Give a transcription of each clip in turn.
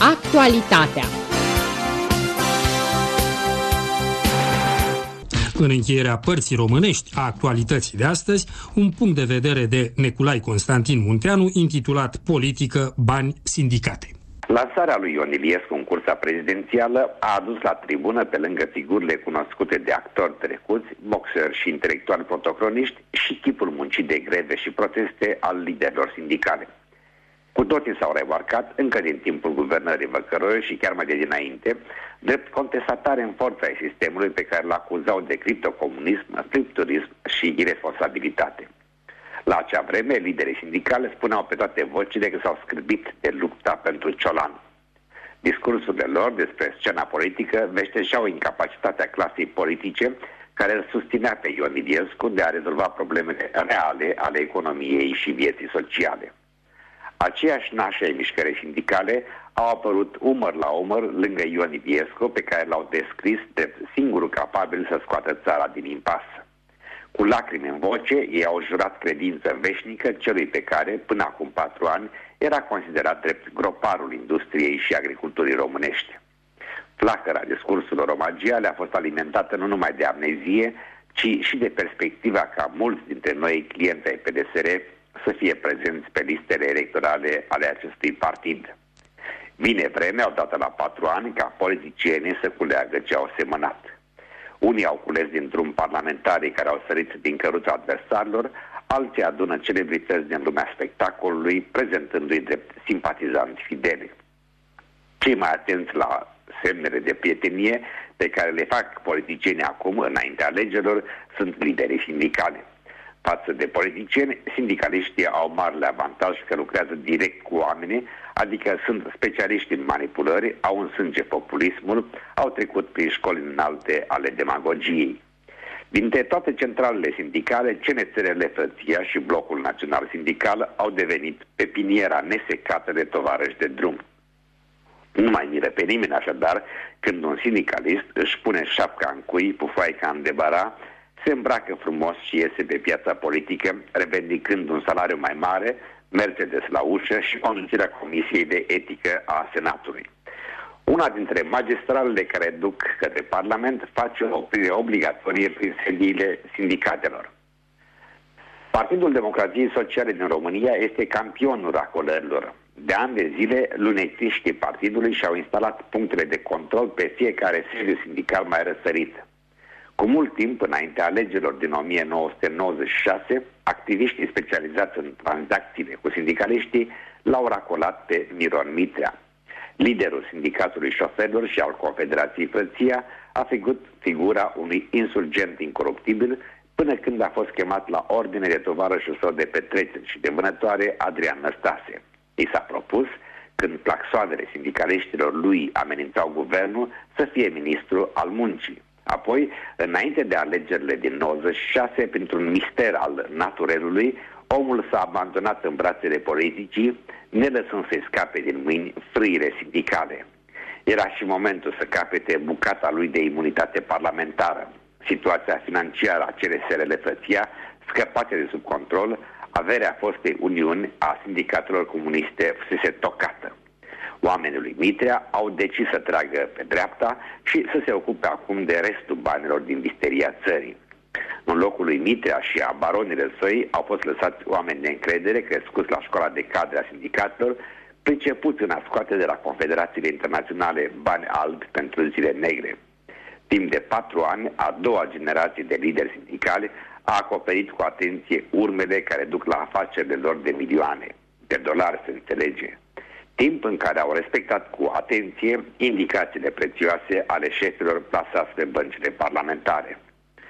Actualitatea. În încheierea părții românești a actualității de astăzi, un punct de vedere de Neculai Constantin Munteanu intitulat Politică, bani, sindicate. Lansarea lui Ion Iliescu în cursa prezidențială a adus la tribună, pe lângă figurile cunoscute de actori trecuți, boxeri și intelectuali protocroniști, și chipul muncii de greve și proteste al liderilor sindicale. Cu toții s-au remarcat, încă din timpul guvernării Văcăroiu și chiar mai de dinainte, drept contestatare în forța ai sistemului pe care îl acuzau de criptocomunism, fripturism și irresponsabilitate. La acea vreme, liderii sindicale spuneau pe toate vocile că s-au scârbit de lupta pentru Ciolan. Discursurile lor despre scena politică veștejeau incapacitatea clasei politice care îl susținea pe Ion Iliescu de a rezolva problemele reale ale economiei și vieții sociale. Aceiași nași ai mișcării sindicale au apărut umăr la umăr lângă Ion Iliescu, pe care l-au descris de singurul capabil să scoată țara din impas. Cu lacrimi în voce, ei au jurat credință veșnică celui pe care, până acum 4 ani, era considerat drept groparul industriei și agriculturii românești. Flacăra discursurilor omagiale a fost alimentată nu numai de amnezie, ci și de perspectiva ca mulți dintre noi clienți ai PDSR să fie prezenți pe listele electorale ale acestui partid. Vine vremea, odată la 4 ani, ca politicienii să culeagă ce au semănat. Unii au cules din drum parlamentarii care au sărit din căruța adversarilor, alții adună celebrități din lumea spectacolului, prezentându-i drept simpatizanți fideli. Cei mai atenți la semnele de prietenie pe care le fac politicienii acum, înaintea alegerilor, sunt liderii sindicale. Față de politicieni, sindicaliștii au marele avantaj că lucrează direct cu oamenii, adică sunt specialiști în manipulări, au în sânge populismul, au trecut prin școli înalte ale demagogiei. Dintre toate centralele sindicale, CNSR, Frăția și Blocul Național Sindical au devenit pepiniera nesecată de tovarăși de drum. Nu mai miră pe nimeni așadar când un sindicalist își pune șapca în cui, pufoaica în debara, se îmbracă frumos și iese pe piața politică, revendicând un salariu mai mare, Mercedes la ușă și conducerea Comisiei de Etică a Senatului. Una dintre magistralele care duc către Parlament face o oprire obligatorie prin sediile sindicatelor. Partidul Democrației Sociale din România este campionul racolărilor. De ani de zile, lunețiștii partidului și-au instalat punctele de control pe fiecare sediu sindical mai răsărit. Cu mult timp înaintea alegerilor din 1996, activiștii specializați în tranzacțiile cu sindicaliștii l-au racolat pe Miron Mitrea. Liderul sindicatului șoferilor și al Confederației Frăția a făcut figura unui insurgent incoruptibil până când a fost chemat la ordine de tovarășul său de petreceri și de vânătoare, Adrian Năstase. I s-a propus, când claxoanele sindicaliștilor lui amenințau guvernul, să fie ministru al muncii. Apoi, înainte de alegerile din 96, printr-un mister al naturelului, omul s-a abandonat în brațele politicii, ne lăsând să-i scape din mâini frâile sindicale. Era și momentul să capete bucata lui de imunitate parlamentară. Situația financiară a CNSR Frăția scăpate de sub control, averea fostei uniuni a sindicatelor comuniste fusese tocată. Oamenii lui Mitrea au decis să tragă pe dreapta și să se ocupe acum de restul banilor din visteria țării. În locul lui Mitrea și a baronilor săi au fost lăsați oameni de încredere crescuți la școala de cadre a sindicatelor, pricepuți în a scoate de la confederațiile internaționale bani albi pentru zile negre. Timp de 4 ani, a doua generație de lideri sindicali a acoperit cu atenție urmele care duc la afacerile lor de milioane, de dolari se înțelege. Timp în care au respectat cu atenție indicațiile prețioase ale șefilor plasați pe băncile parlamentare.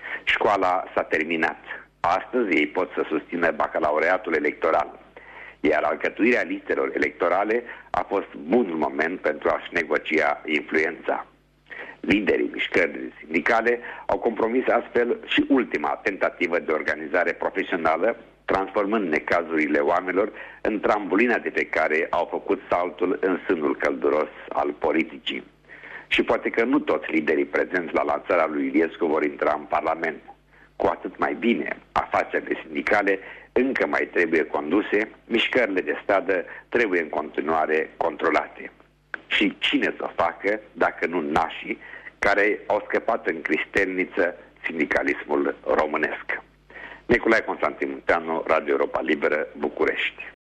Școala s-a terminat. Astăzi ei pot să susțină bacalaureatul electoral. Iar alcătuirea listelor electorale a fost bunul moment pentru a-și negocia influența. Liderii mișcării sindicale au compromis astfel și ultima tentativă de organizare profesională, transformând necazurile oamenilor în trambulina de pe care au făcut saltul în sânul călduros al politicii. Și poate că nu toți liderii prezenți la lansarea lui Iliescu vor intra în Parlament. Cu atât mai bine, afacerile sindicale încă mai trebuie conduse, mișcările de stradă trebuie în continuare controlate. Și cine să o facă dacă nu nașii care au scăpat în cristelniță sindicalismul românesc. Nicolae Constantin Munteanu, Radio Europa Liberă, București.